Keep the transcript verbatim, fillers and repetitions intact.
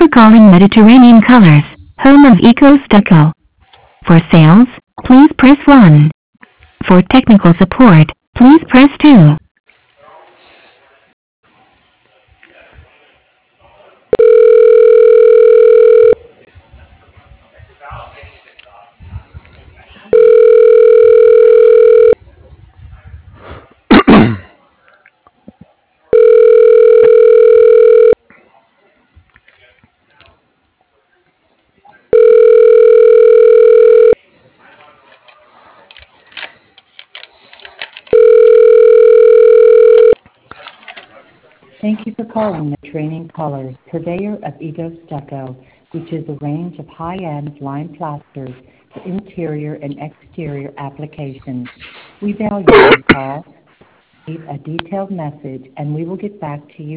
for calling Mediterranean Colors, home of Eco Stucco. For sales, please press one. For technical support, please press two. Thank you for calling Mediterranean Colors, purveyor of Ego Stucco, which is a range of high-end lime plasters for interior and exterior applications. We value your call. Leave a detailed message, and we will get back to you